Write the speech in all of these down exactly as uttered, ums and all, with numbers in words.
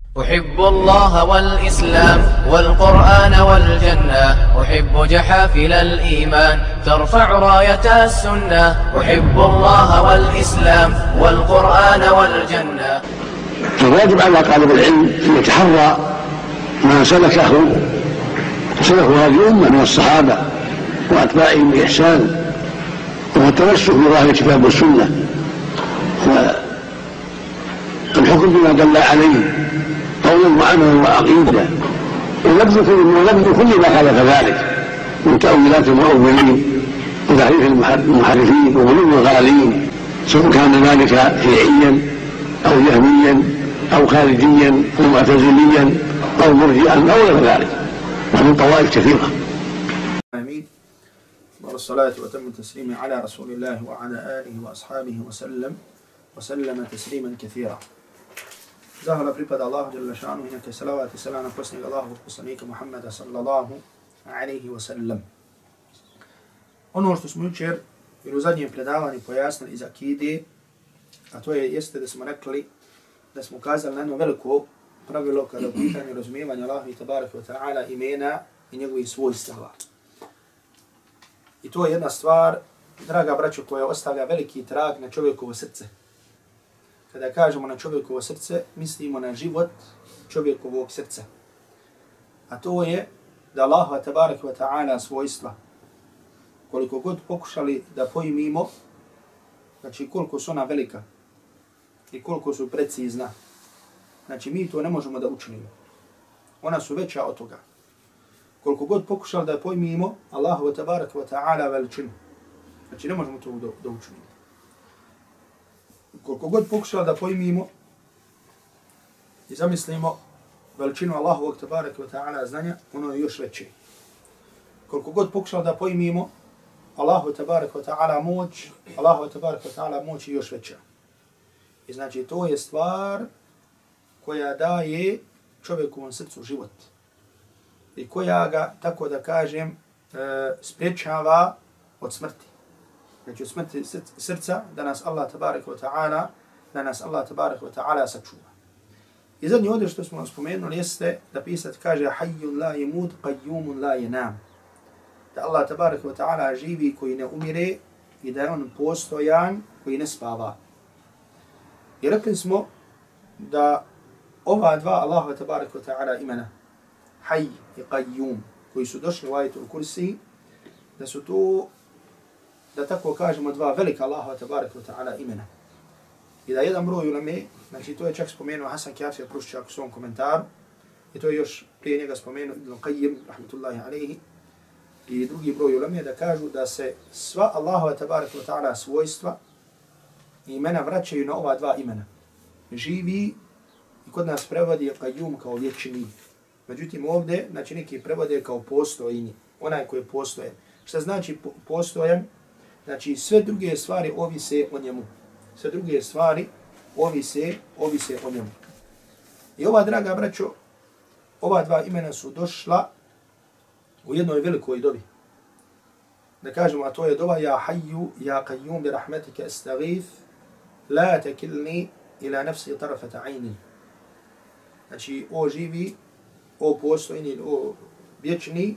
أحب الله والإسلام والقرآن والجنة، أحب جحافل الإيمان ترفع راية السنة. أحب الله والإسلام والقرآن والجنة. فالواجب على طالب العلم أن يتحرى ما سلكه سلكه هذه الأمة من الصحابة وأتباعهم بإحسان، والتمسك بظاهر الكتاب والسنة، والحكم بما دل عليه قولا وعملا وعقيدة، ونبذ كل ما خالف ذلك من تأويلات المؤولين وتحريف المحرفين وغلو الغالين، سواء كان ذلك شيعيا أو جهميا أو خارجيا أو معتزليا أو مرجئا أو غير ذلك، ومن طوائف كثيرة. آمين. والصلاة وتم التسليم على رسول الله وعلى آله وأصحابه وسلم وسلم تسليما كثيرا. Zahvala pripada Allahu dželle šanuhu i neka salavat i selam na posljednjeg Allahovog poslanika Muhammeda sallallahu alejhi ve sellem. Ono što smo jučer ili u zadnjem predavanju pojasnili iz akide, a to je jeste da smo rekli da smo ukazali na jedno veliko pravilo kada u pitanju razumijevanja Allaha tabaraka wa ta'ala imena i njegovih svojstava. I to je jedna stvar, draga braćo, koja ostavlja veliki trag na čovjekovo srce. Kada kažemo na čovjekovo srce, mislimo na život čovjekovog srca. A to je da Allaha tabaraka wa ta'ala svojstva, koliko god pokušali da pojmimo, znači koliko su ona velika i koliko su precizna, znači mi to ne možemo da učinimo. Ona su veća od toga. Koliko god pokušali da pojmimo Allahu tabaraka wa ta'ala veličinu, znači ne možemo to da učinimo. Koliko god pokušali da pojmimo i zamislimo veličinu Allahovog tabaraka wa ta'ala znanja, ono je još veće. Koliko god pokušali da pojmimo Allahu tabaraka wa ta'ala moć, Allahu tabaraka wa ta'ala moć je još veća. I znači to je stvar koja daje čovjekovom srcu život i koja ga, tako da kažem, spriječava od smrti. Znači od smrti srca da nas Allah tabaraka wa ta'ala, da nas Allah tabaraka wa ta'ala sačuva. I zadnji ovdje što smo spomenuli jeste da pisac kaže hayyun la yamut qayyumun la yanam. Da Allah tabaraka wa ta'ala živi koji ne umire i da je on postojan koji ne spava. I rekli smo da ova dva Allaha tabaraka wa ta'ala imena, Hayy i Qayyum, koji su došli u ajetu Kursi, da su tu, da tako kažemo, dva velika Allaha tabaraka wa ta'ala imena. I da jedan broj uleme, znači to je čak spomenuo Hasan Kjafir Pruščak u svom komentaru, i to je još prije njega spomenuo Ibn Qayyim, rahmatullahi alaihi, i drugi broj uleme da kažu da se sva Allaha tabaraka wa ta'ala svojstva i imena vraćaju na ova dva imena. Živi i kod nas prevodi Qayyum kao vječni. Međutim ovdje, znači neki prevode kao postojni, onaj koji postoje. Šta znači postojan? Znači sve druge stvari ovise o njemu. Sve druge stvari ovise, ovise o njemu. I ova, draga braćo, ova dva imena su došla u jednoj velikoj dobi. Da kažemo, a to je dova ja hayyu, ja qayyum bi rahmetika astaghith, la takilni ila nafsi tarafata aynin. Znači, o živi, o postojni, o vječni,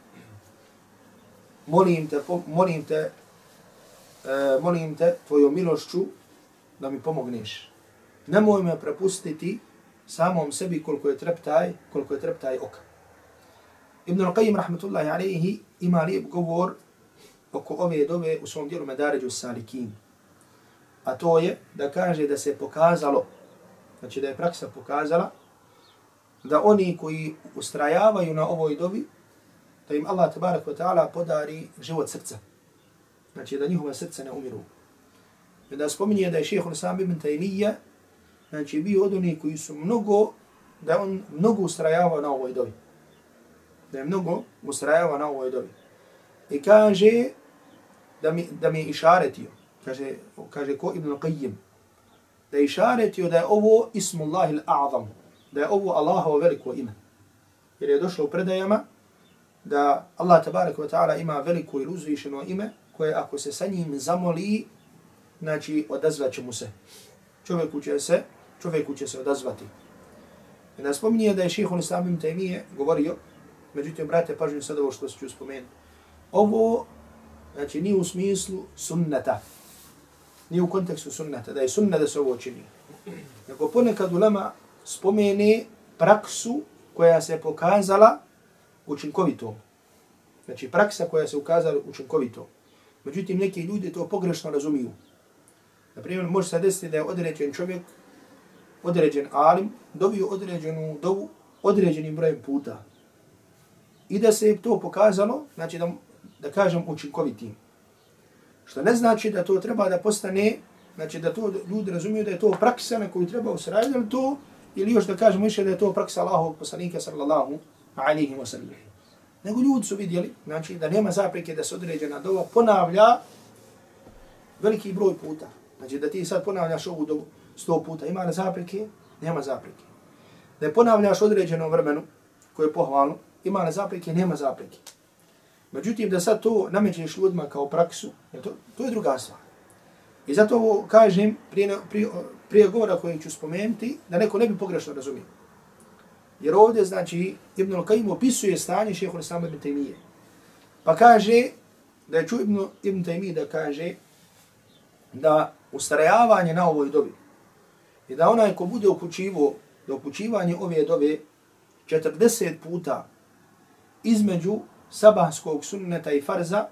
molim te, molim te, uh, molim te tvojom milošću da mi pomogneš. Nemoj me prepustiti samom sebi koliko je treptaj, koliko je treptaj oka. Ibn al-Qayyim rahmatullahi alaihi ima lijep govor oko ove dove u svom dijelu Medaređu Salikin. A to je da kaže da se pokazalo, znači da je praksa pokazala, da oni koji ustrajavaju na ovoj dobi, da im Allah tabaraka wa ta'ala podari život srca. Znači da njihova srca ne umiru. I da spominje da je šejh Islam ibn Taymija, znači bio od onih koji su mnogo, da on mnogo ustrajavao na ovoj dobi. Da je mnogo ustrajavao na ovoj dobi. I kaže da mi, da mi je išaretio, kaže, kaže ko Ibn Qayyim, da je išaretio da je ovo Ismullahi al-A'zam, da je ovo Allahovo veliko ime. Jer je došlo u predajama da Allah tabaraka wa ta'ala ima veliko i uzvišeno ime koje ako se sa njim zamoli, znači odazvat će mu se. Čovjeku će se, čovjeku će se odazvati. Da spominje da je šejhul Islam ibn Taymije govorio, međutim, brate, pažnju sad ovo što ću spomenuti. Ovo, znači, nije u smislu sunneta. Nije u kontekstu sunneta, da je sunnet da se ovo čini. Nego ponekad ulema spomene praksu koja se pokazala učinkovitom. Znači, praksa koja se ukazala učinkovitom. Međutim, neki ljudi to pogrešno razumiju. Naprimjer, može se desiti da je određen čovjek, određen alim, dobio određenu dovu određenim brojem puta. I da se to pokazalo, znači da, da kažem, učinkovitim. Što ne znači da to treba da postane, znači da to ljudi razumiju da je to praksa na koju treba usraditi to, ili još da kažemo više da je to praksa Allahovog poslanika sallallahu alaihi wa sallam. Nego ljudi su vidjeli, znači da nema zapreke da se određena dova ponavlja veliki broj puta. Znači da ti sad ponavljaš ovu dovu sto puta, ima li zapreke? Nema zapreke. Da je ponavljaš određenom vremenu koje je pohvalno, ima li zapreke? Nema zapreke. Međutim, da sad to namećeš ljudima kao praksu, to, to je druga stvar. I zato ovo kažem prije, prije, prije govora koji ću spomenuti, da neko ne bi pogrešno razumio. Jer ovdje, znači, Ibn al-Qaim opisuje stanje šejhul Islam ibn Taymije. Pa kaže, da je čuo Ibn, Ibn Taymije da kaže, da ustrajavanje na ovoj dobi i da onaj ko bude upućivo da upućivanje ove dobe četrdeset puta između sabahskog sunneta i farza,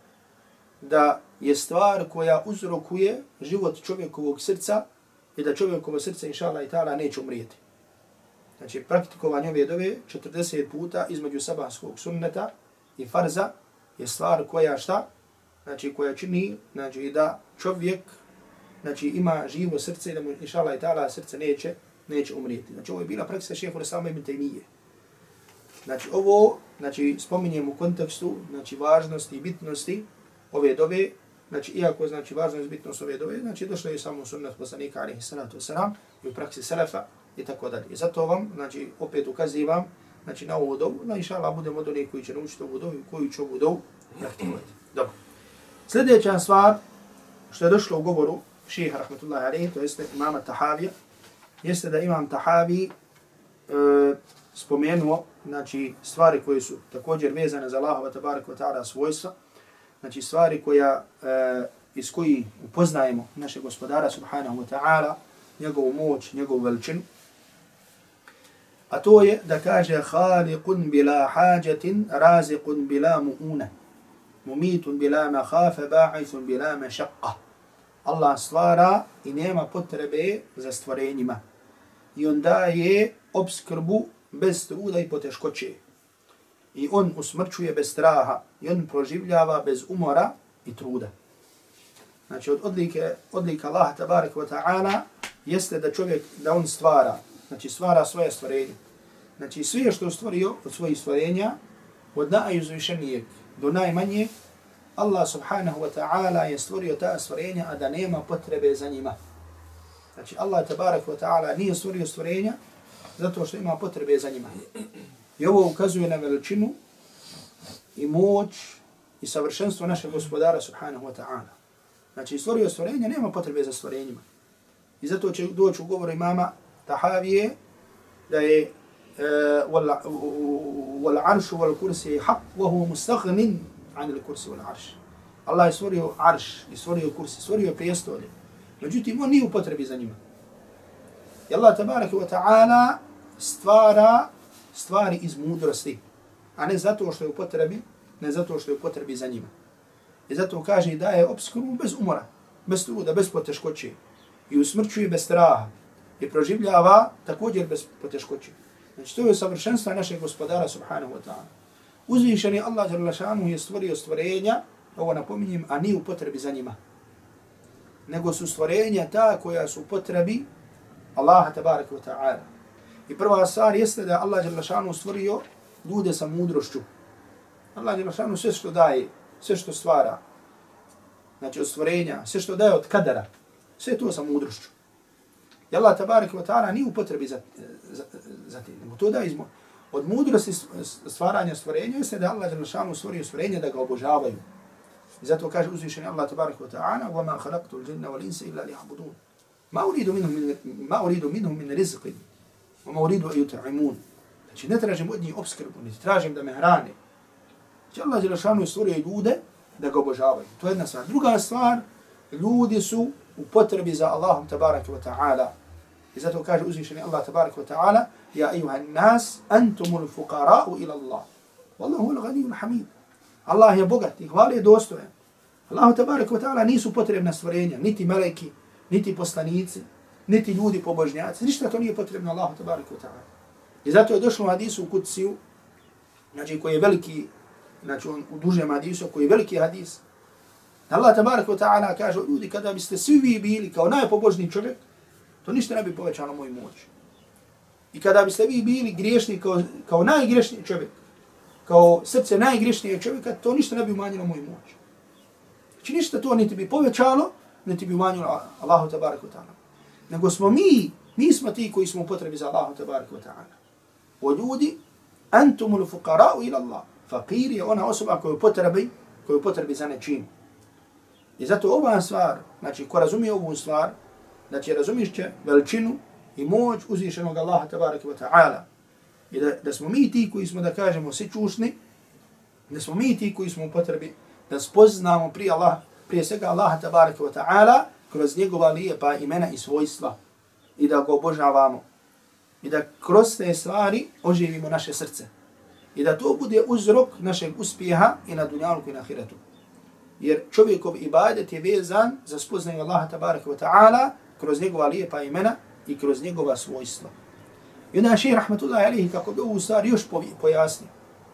da je stvar koja uzrokuje život čovjekovog srca i da čovjekovo srce, inša Allah i ta'ala, neće umrijeti. Znači, praktikovanje ove dove četrdeset puta između sabahskog sunneta i farza je stvar koja šta? Znači, koja čini, znači, da čovjek, znači, ima živo srce i da mu, inša Allah i ta'ala, srce neće, neće umrijeti. Znači, ovo je bila praksa šejhul Islama ibn Taymije. Znači, ovo, znači, spominjem u kontekstu, znači, važnosti i bitnosti ove dove, znači, iako, znači, važnost i bitnost ove dove, znači, došlo je samo sunnet poslanika, alaihi salatu wasalam, i u praksi selefa, i tako dalje. I zato vam, znači, opet ukazivam, znači, na ovu dovu, na inša Allah budemo od onih koji će naučiti ovu dovu i koji će ovu dovu praktikovati. Dobro. Sljedeća stvar, što je došlo u govoru šeha, rahmatullahi alaihi, to jeste imama Tahavija, jeste da imam Tahavi e, spomenuo, znači, stvari koje su također vezane za Allahova tabaraka wa ta'ala svojstva, znači, stvari koja, e, iz koji upoznajemo našeg gospodara subhanahu wa ta'ala, njegovu moć, njegovu veličinu. A to je da kaže khaliqun bila hađatin, raziqun bila mu'una, mumitun bila mahafa, ba'ithun bila mašaqqa. Allah stvara i nema potrebe za stvorenjima. I on daje obskrbu bez truda i poteškoće. I on usmrćuje bez straha. I on proživljava bez umora i truda. Znači, od odlike, odlika Allaha tabaraka wa ta'ala jeste da čovjek, da on stvara, znači stvara svoje stvorenje. Znači, sve što je stvorio od svojih stvorenja, od najuzvišenijeg do najmanjeg, Allah subhanahu wa ta'ala je stvorio ta stvorenja, a da nema potrebe za njima. Znači, Allah tabaraka wa ta'ala nije stvorio stvorenja zato što ima potrebe za njima. I ovo ukazuje na veličinu i moć i savršenstvo našeg gospodara subhanahu wa ta'ala. Znači, stvorio stvorenja, nema potrebe za stvorenjima. I zato će doći u govoru imama Tahavije da je wal arshu wal kursi haq wa huwa mustaghnin an al kursi wal arsh. Allah je stvorio arš i stvorio kursi, stvorio prijestolje. Međutim, on nije u potrebi za njima. I Allah tabaraka wa ta'ala stvara stvari iz mudrosti, a ne zato što je u potrebi, ne zato što je u potrebi za njima. I zato kaže da je obskrbu bez umora, bez truda, bez poteškoće. I usmrćuje bez straha. I proživljava također bez poteškoće. Znači, to je savršenstvo našeg gospodara subhanahu wa ta'ala. Uzvišeni Allah dželle šanuhu je stvorio stvorenja, ovo napominjem, a nije u potrebi za njima. Nego su stvorenja ta koja su u potrebi Allaha tabaraka wa ta'ala. I prva stvar jeste da Allah dželle šanuhu stvorio ljude sa mudrošću. Allah dželle šanuhu sve što daje, sve što stvara, znači od stvorenja, sve što daje od kadara, sve to sa mudrošću. I Allah tabaraka wa ta'ala nije u potrebi za, za, za te. Nego to da izmo. Od mudrosti stvaranja stvorenja jeste da Allah dželle šanuhu stvorio stvorenja da ga obožavaju. I zato kaže uzvišeni Allah tabaraka wa ta'ala وَمَا خَلَقْتُ الْجِنَّ وَالْإِنسَ إِلَّا لِيَعْبُدُونَ مَا أُرِيدُ مِنْهُمْ مِنْ, ما أريد منهم من رزق وَمَا أُرِيدُ أَن يُطْعِمُونِ. Znači ne tražim od njih opskrbu, niti tražim da me hrane. Znači Allah Đelešanu je stvorio ljude da ga obožavaju. To je jedna stvar. Druga stvar, ljudi su u potrebi za Allahom tabaraka wa ta'ala. I zato kaže uzvišeni Allah tabaraka wa ta'ala: Ja ejuhan nas, antumul fuqara'u ila Allah. Wallahu al-ghaniyul hamid. Allah je bogat i hvale je dostojan. Allahu tabaraka wa ta'ala nisu potrebna stvorenja, niti meleki, niti poslanici, niti ljudi pobožnjaci. Ništa to nije potrebno Allahu tabaraka wa ta'ala. I zato je došlo u hadisu u Kudsiju, znači koji je veliki, znači on u dužem hadisu, koji je veliki hadis. Allah tabaraka wa ta'ala kaže: ljudi, kada biste svi vi bili kao najpobožniji čovjek, to ništa ne bi povećalo moju moć. I kada biste vi bili griješni kao, kao najgriješniji čovjek, kao srce najgriješnijeg čovjeka, to ništa ne bi umanjilo moju moć. Znači ništa to niti bi povećalo, niti bi umanjilo Allahu tabaraka wa ta'ala. Nego smo mi, mi smo ti koji smo u potrebi za Allahu tabaraka wa ta'ala. O ljudi, antumul fuqara'u ila Allah. Fakir je ona osoba koja je u potrebi, koja je u potrebi za nečim. I zato ova stvar, znači ko razumije ovu stvar, znači razumiš će veličinu i moć uzvišenog Allaha tabaraka wa ta'ala. I da, da smo mi ti koji smo, da kažemo, sičušni, da smo mi ti koji smo u potrebi da spoznamo prije, Allah, prije svega Allaha tabaraka wa ta'ala kroz njegova lijepa imena i svojstva i da ga obožavamo. I da kroz te stvari oživimo naše srce. I da to bude uzrok našeg uspjeha i na dunjalku i na ahiretu. Jer čovjekov ibadet je vezan za spoznaju Allaha tabaraka wa ta'ala kroz njegova lijepa imena i kroz njegova svojstva. I onda šehr rahmatullahi alihi kako bi ovu stvar još pojasnio.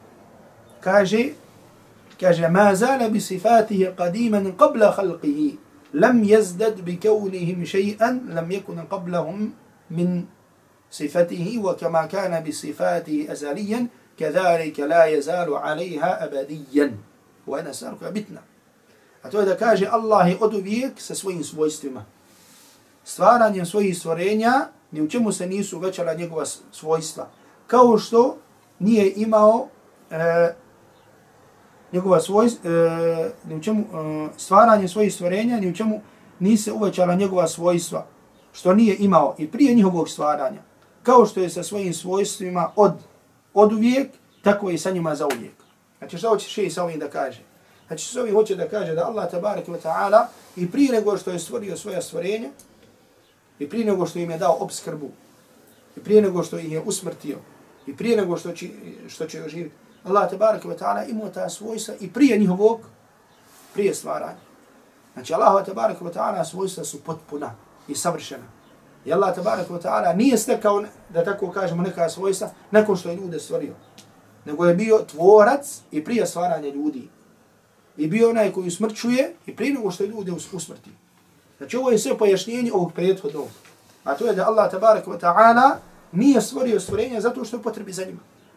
Kaže, kaže, ma zala bi sifatihi qadiman qabla khalqihi, lam yazdad bi kaunihim še'an, lam yakun qablahum min صفته وكما كان بصفاته أزليا كذلك لا يزال عليها أبديا وأنا سألك بتنا. A to je da kaže Allah je od uvijek sa svojim svojstvima. Stvaranjem svojih stvorenja ni u čemu se nisu uvećala njegova svojstva. Kao što nije imao e, njegova svojstva, e, ni u čemu, e, stvaranjem svojih stvorenja ni u čemu nise uvećala njegova svojstva. Što nije imao i prije njihovog stvaranja. Kao što je sa svojim svojstvima od, od uvijek, tako je i sa njima za uvijek. Znači što hoće šeji sa ovim da kaže? Znači što ovim hoće da kaže da Allah tabaraka wa ta'ala i prije nego što je stvorio svoja stvorenja, i prije nego što im je dao obskrbu, i prije nego što ih je usmrtio, i prije nego što će, što će oživiti, Allah tabaraka wa ta'ala imao ta svojstva i prije njihovog, prije stvaranja. Znači Allah tabaraka wa ta'ala svojstva su potpuna i savršena. I Allah tabaraka wa ta'ala nije stekao, da tako kažemo, neka svojstva nakon što je ljude stvorio. Nego je bio tvorac i prije stvaranja ljudi. I bio onaj koji usmrćuje i prije nego što je ljude usmrti. Znači ovo je sve pojašnjenje ovog prethodnog. A to je da Allah tabaraka wa ta'ala nije stvorio stvorenja zato što je potrebi za njima.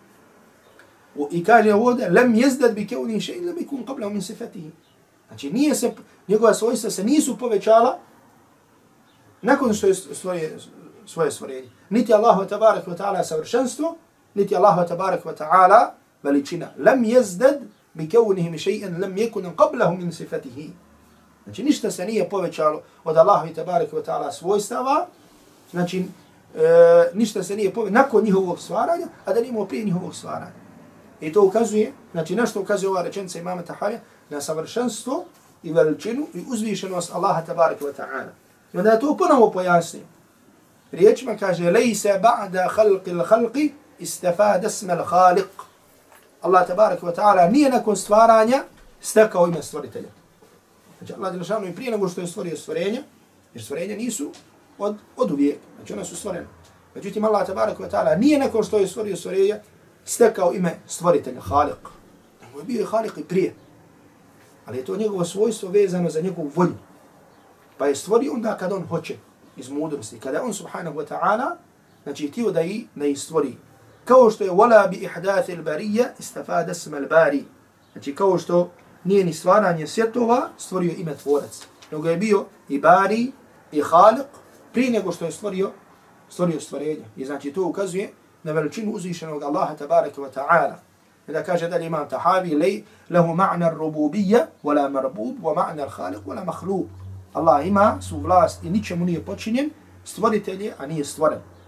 I kaže ovdje, lem jezdad bi keuni še'in lem ikun qabla min sifatihi. Znači nije se, njegova svojstva se nisu povećala nakon što je stvorio svoje stvorenje. Niti Allahu tabaraka wa ta'ala savršenstvo, niti Allahu tabaraka wa ta'ala veličina. Lem jezdad bi keunihim še'in lem ikun qablahu min sifatihi. Znači ništa se nije povećalo od Allaha tabaraka wa ta'ala svojstava, znači e, ništa se nije povećalo nakon njihovog stvaranja, a da nije prije njihovog stvaranja. I to ukazuje, znači nešto ukazuje ova rečenica imama Tahavija, na savršenstvo i veličinu i uzvišenost Allaha tabaraka wa ta'ala. I onda je to ponovo pojasnio. Riječima kaže, lejse ba'da khalqi l-khalqi istafada smel khaliq. Allah tabaraka wa ta'ala nije nakon stvaranja stekao ime stvoritelja. Znači Allah Đelešanu i prije nego što je stvorio stvorenja, jer stvorenja nisu od, od uvijek, znači ona su stvorena. Međutim Allah tabaraka wa ta'ala nije nakon što je stvorio stvorenja stekao ime stvoritelja, Khaliq. Nego je bio i Khaliq i prije. Ali je to njegovo svojstvo vezano za njegovu volju. Pa je stvorio onda kada on hoće, iz mudrosti. Kada on subhanahu wa ta'ala, znači htio da i, da i stvori. Kao što je wala bi ihdath al-bariyya istafada isma al-bari. Znači kao što nije ni stvaranje svjetova stvorio ime tvorac. Nego je bio i bari i Khaliq prije nego što je stvorio, stvorio stvorenja. I znači to ukazuje na veličinu uzvišenog Allaha tabaraka wa ta'ala. I da kaže dalje imam Tahavi, lej, lehu ma'na ar-rububiyya, wala marbub, wa ma'na al-khaliq, wala makhluq. Allah ima su vlast i ničemu nije počinjen, stvoritelj je, a nije stvoren.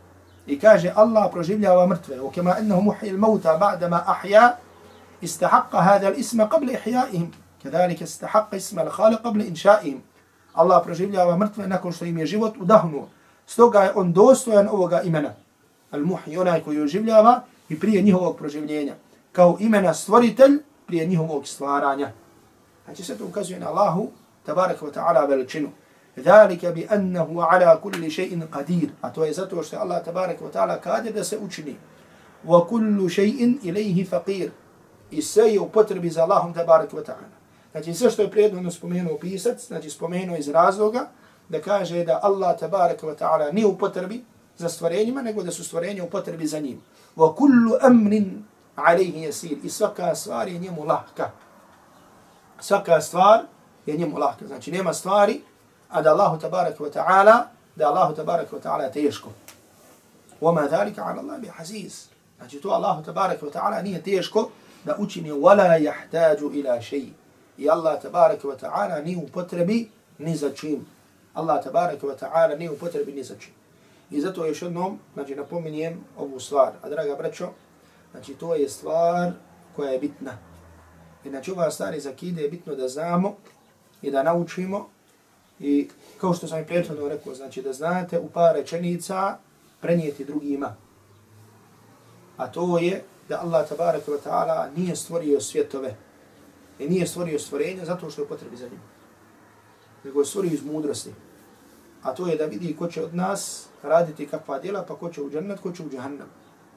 I kaže Allah proživljava mrtve. وَكَمَا أَنَّهُ مُحْيِ الْمَوْتَى بَعْدَمَا أَحْيَا استحق هذا الاسم قبل إحيائهم كذلك استحق اسم الخالق قبل إنشائهم. Allah proživljava mrtve nakon što im je život udahnuo. Stoga je on dostojan ovoga imena. Al-Muhyi, onaj koji oživljava i prije njihovog proživljenja. Kao imena stvoritelj prije njihovog stvaranja. Znači sve to ukazuje na Allahu tabaraka wa ta'ala veličinu. ذَلِكَ بِأَنَّهُ عَلَى كُلِّ شَيْءٍ قَدِيرٍ. A to je zato što je Allah tabaraka wa ta'ala kadir da se učini. وَكُلُّ شَيْءٍ إِلَيْهِ فَقِيرٍ. I sve je u potrebi za Allahom tabaraka wa ta'ala. Znači sve što je prijedno spomenuo pisac, znači spomenuo iz razloga da kaže da Allah tabaraka wa ta'ala nije u potrebi za stvorenjima, nego da su stvorenja u potrebi za njim. وَكُلُّ أَمْرٍ عَلَيْهِ يَسِيرٍ. I svaka stvar je njemu lahka. Svaka stvar je njemu lahka. Znači nema stvari, a da Allahu tabaraka wa ta'ala, da Allahu tabaraka wa ta'ala teško. وَمَا ذَلِكَ عَلَى اللَّهِ بِحَزِيزٍ. Znači to Allahu tabaraka wa ta'ala nije teško da učini وَلَا يَحْتَاجُ إِلَى شَيْءٍ. I Allah tabaraka wa ta'ala nije u potrebi ni za čim. Allah tabaraka wa ta'ala nije u potrebi ni za čim. I zato još jednom, znači napominjem ovu stvar. A draga braćo, znači to je stvar koja je bitna. I znači ova stvar iz akide je bitno da znamo i da naučimo. I kao što sam i prethodno rekao, znači da znate u par rečenica prenijeti drugima. A to je da Allah tabaraka wa ta'ala nije stvorio svjetove. I nije stvorio stvorenja zato što je potrebi za njim. Nego je stvorio iz mudrosti. A to je da vidi ko će od nas raditi kakva djela, pa ko će u džennet, ko će u džahannam.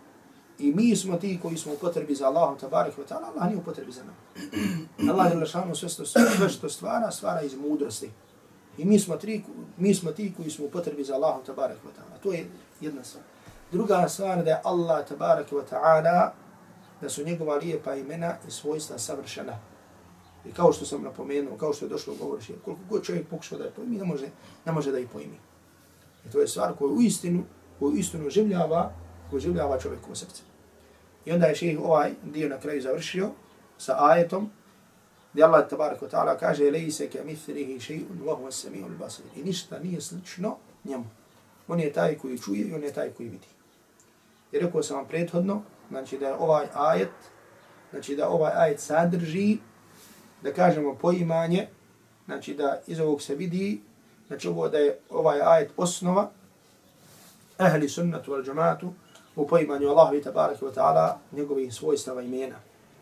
I mi smo ti koji smo u potrebi za Allahom tabaraka wa ta'ala, Allah nije u potrebi za nama. Allah je lašanu sve, sve što stvara, stvara iz mudrosti. I mi smo, tri, mi smo ti koji smo u potrebi za Allahom tabaraka wa ta'ala. To je jedna stvar. Druga stvar da je Allah tabaraka wa ta'ala, da su njegova lijepa imena i svojstva savršena. I kao što sam napomenuo, kao što je došlo govoriš, koliko god čovjek pokušao da je pojmi, ne može, ne može da ih pojmi. I to je stvar koju u istinu, koju istinu življava, koju življava čovjekovo srce. I onda je šejh ovaj dio na kraju završio sa ajetom, gdje Allah tabaraka wa ta'ala kaže lejse ke mithlihi še'un wa huwa sami'ul basir. I ništa nije slično njemu. On je taj koji čuje i on je taj koji vidi. I rekao sam vam prethodno, znači da je ovaj ajet, znači da ovaj ajet sadrži, da kažemo poimanje, znači da iz ovog se vidi, znači ovo da je ovaj ajet osnova ahli sunnatu wal džamatu u poimanju Allahovi tabaraka wa ta'ala njegovih svojstava imena.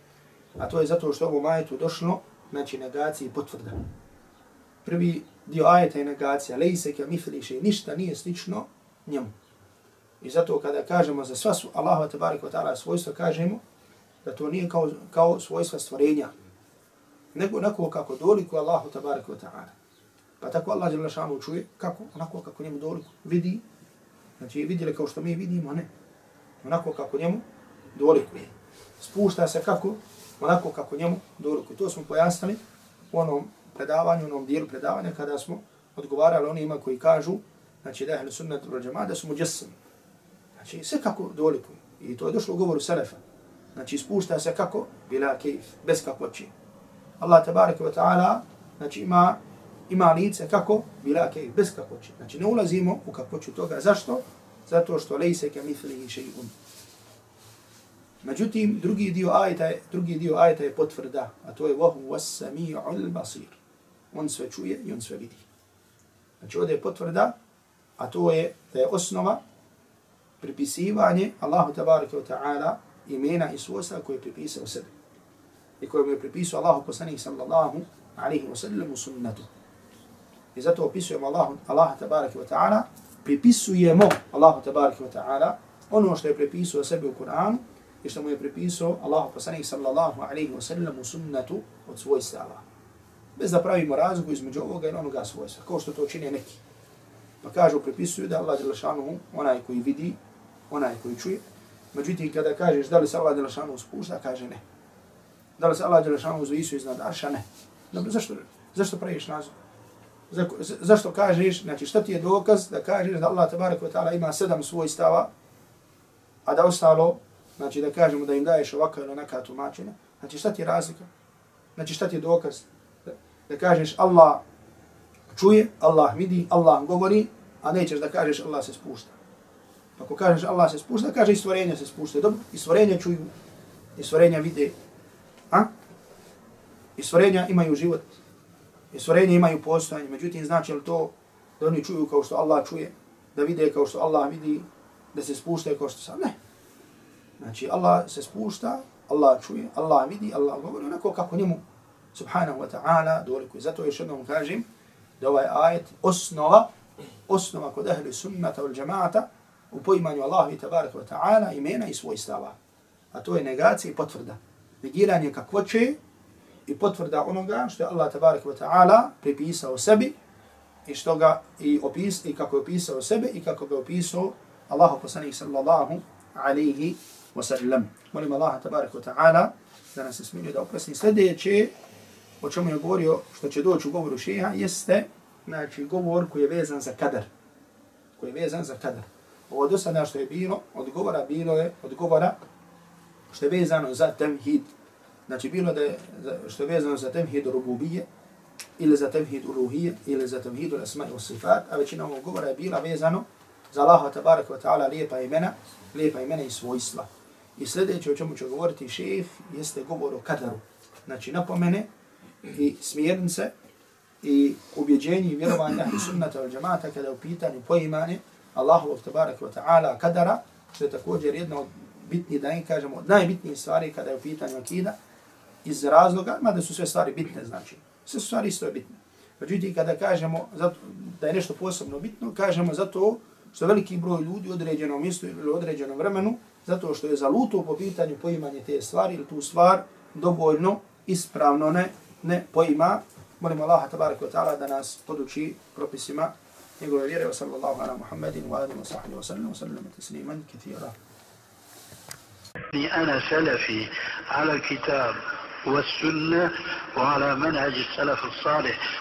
A to je zato što ovom ajetu došlo, znači negaciji potvrda. Prvi dio ajeta je negacija, lejse ke mithli šej, ništa nije slično njemu. I zato kada kažemo za sva su Allahova tabaraka wa ta'ala svojstva, kažemo da to nije kao, kao svojstva stvorenja, nego onako kako doliku Allahu tabaraka wa ta'ala. Pa tako Allah dželle šanu čuje, kako? Onako kako njemu doliku vidi, znači vidjeli kao što mi vidimo, ne. Onako kako njemu doliku. Spušta se kako? Onako kako njemu doliku. To smo pojasnili u onom predavanju, u onom dijelu predavanja kada smo odgovarali onima koji kažu, znači da je ahli sunnat wal džamaat da su muđessim. Znači sve kako doliku. I to je došlo u govoru selefa. Znači spušta se kako? Bila kejf, bez kakvoći. Allah tabaraka wa ta'ala, znači ima, ima lice kako? Bila kejf, bez kakvoći. Znači ne ulazimo u kakvoću toga. Zašto? Zato što lejse ke mithlihi še'un. Međutim, drugi dio ajeta je, drugi dio ajeta je potvrda, a to je وَهُوَ السَّمِيعُ الْبَصِيرُ. On sve čuje i on sve vidi. Znači ovdje je potvrda, a to je da je osnova pripisivanje Allahu tabaraka wa ta'ala imena i svojstva koje je pripisao sebi. I koje mu je pripisao Allahu poslanik sallallahu alaihi wa sallam u sunnatu. I zato opisujemo Allahu, Allaha tabaraka wa ta'ala, pripisujemo Allahu tabaraka wa ta'ala ono što je pripisao sebi u Kur'anu i što mu je pripisao Allahu poslanik sallallahu alaihi wa sallam u sunnatu od svojstava. Bez da pravimo razliku između ovoga i onoga svojstva, kao što to čine neki. Pa kažu, pripisuju da Allah dželle šanuhu, onaj koji vidi, onaj koji čuje. Međutim, kada kažeš da li se Allah dželle šanuhu spušta, kaže ne. Da li se Allah dželle šanuhu uzvisio iznad arša, ne. Dobro, zašto, zašto praviš nazor? Za, zašto kažeš, znači šta ti je dokaz da kažeš da Allah tabaraka wa ta'ala ima sedam svojstava, a da ostalo, znači da kažemo da im daješ ovakva ili onaka tumačenja, znači šta ti je razlika? Znači šta ti je dokaz? Da, da kažeš Allah čuje, Allah vidi, Allah govori, a nećeš da kažeš Allah se spušta. Ako kažeš Allah se spušta, kaže i stvorenja se spušta. Dobro, i stvorenja čuju, i stvorenja vide. A? I stvorenja imaju život. I stvorenja imaju postojanje. Međutim, znači li to da oni čuju kao što Allah čuje, da vide kao što Allah vidi, da se spuštaju kao što sam? Ne. Znači, Allah se spušta, Allah čuje, Allah vidi, Allah govori onako kako njemu, subhanahu wa ta'ala, dolikuje. Zato još jednom kažem da ovaj ajet osnova, osnova kod ahli sunnata wal džamaata u poimanju Allahu i tabaraka wa ta'ala imena i svojstava. A to je negacija i potvrda. Negiranje kakvoće i potvrda onoga što je Allah tabaraka wa ta'ala pripisao sebi i što ga i opis i kako je opisao sebe i kako ga opisao Allahu poslanik sallallahu alejhi ve sellem. Molim Allaha tabaraka wa ta'ala da nas smiluje da oprosti. Sljedeće o čemu je govorio, što će doći u govoru šeha, jeste znači govor koji je vezan za kadar. Koji je vezan za kadar. Ovo do sada što je bilo, odgovora bilo je, odgovora što je vezano za temhid. Znači bilo da je, što je vezano za temhid rububije, ili za temhid uluhije, ili za temhid al-asma' wa sifat, a većina ovog govora je bila vezano za Allaha tabaraka wa ta'ala lijepa imena, lijepa imena i svojstva. I sljedeće o čemu će govoriti šejh jeste govor o kadaru. Znači napomene i smjernice i ubjeđenje i vjerovanje ahli sunnata wal džamaata kada je u pitanju poimanje Allahovog tabaraka wa ta'ala kadara, što je također jedna od bitnijih, da ne kažemo, od najbitnijih stvari kada je u pitanju akida, iz razloga, mada su sve stvari bitne, znači, sve su stvari isto je bitne. Međutim, kada kažemo da je nešto posebno bitno, kažemo zato što veliki broj ljudi u određenom mjestu ili u određenom vremenu, zato što je zaluto po pitanju poimanje te stvari ili tu stvar dovoljno ispravno ne, ne poima. Molim Allaha tabaraka wa ta'ala da nas poduči propisima njegove vjere. Wa sallallahu ala Muhammedin wa alihi wa sahbihi wa sallam wa sallam tasliman kathira. أنا سلفي على الكتاب والسنة وعلى منهج السلف الصالح.